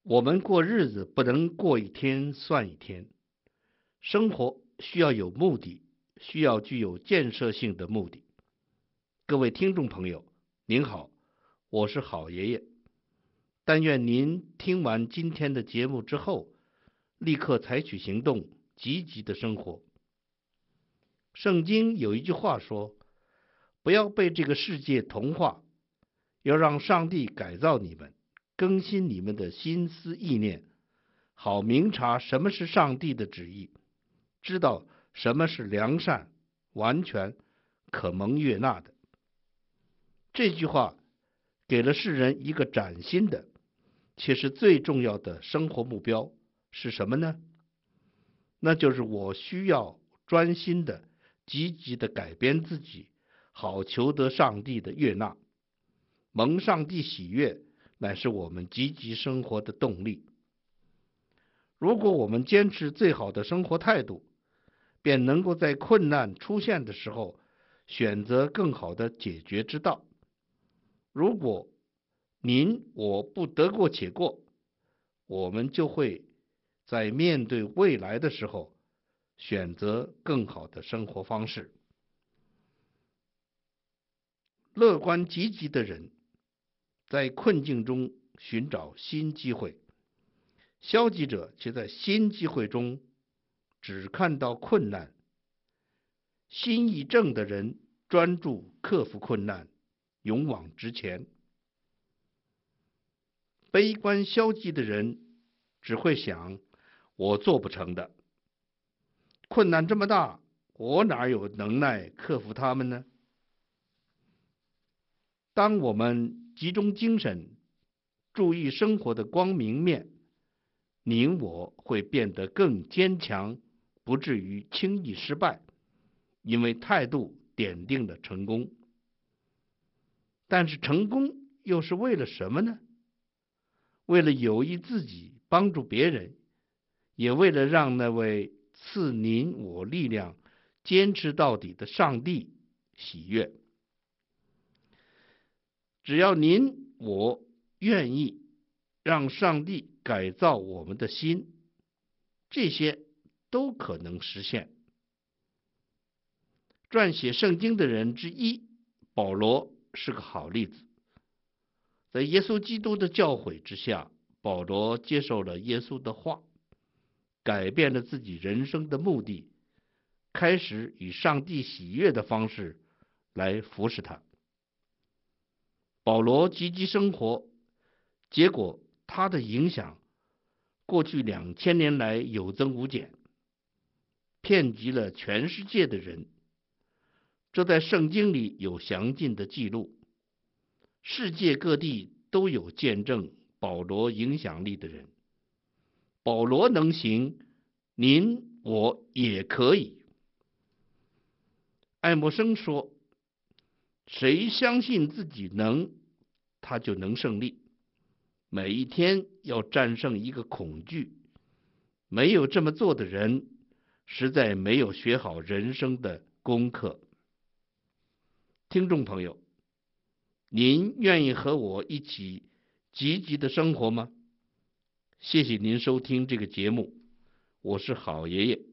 我们过日子不能过一天算一天，生活需要有目的，需要具有建设性的目的。各位听众朋友，您好，我是好爷爷。但愿您听完今天的节目之后，立刻采取行动，积极的生活。圣经有一句话说：不要被这个世界同化，要让上帝改造你们，更新你们的心思意念，好明察什么是上帝的旨意，知道什么是良善、完全、可蒙悦纳的。这句话给了世人一个崭新的，且是最重要的生活目标是什么呢？那就是我需要专心的、积极的改变自己，好求得上帝的悦纳。蒙上帝喜悦，乃是我们积极生活的动力。如果我们坚持最好的生活态度，便能够在困难出现的时候，选择更好的解决之道。如果您我不得过且过，我们就会在面对未来的时候，选择更好的生活方式。乐观积极的人，在困境中寻找新机会，消极者却在新机会中只看到困难。心意正的人专注克服困难，勇往直前。悲观消极的人只会想，我做不成的，困难这么大，我哪有能耐克服它们呢？当我们集中精神，注意生活的光明面，您我会变得更坚强，不至于轻易失败，因为态度奠定了成功。但是成功又是为了什么呢？为了有益自己，帮助别人，也为了让那位赐您我力量、坚持到底的上帝喜悦。只要您我愿意让上帝改造我们的心，这些都可能实现。撰写圣经的人之一，保罗是个好例子。在耶稣基督的教诲之下，保罗接受了耶稣的话，改变了自己人生的目的，开始以上帝喜悦的方式来服侍他。保罗积极生活，结果他的影响过去2000年来有增无减，遍及了全世界的人。这在圣经里有详尽的记录，世界各地都有见证保罗影响力的人。保罗能行，您我也可以。爱默生说，谁相信自己能，他就能胜利。每一天要战胜一个恐惧，没有这么做的人，实在没有学好人生的功课。听众朋友，您愿意和我一起积极的生活吗？谢谢您收听这个节目，我是好爷爷。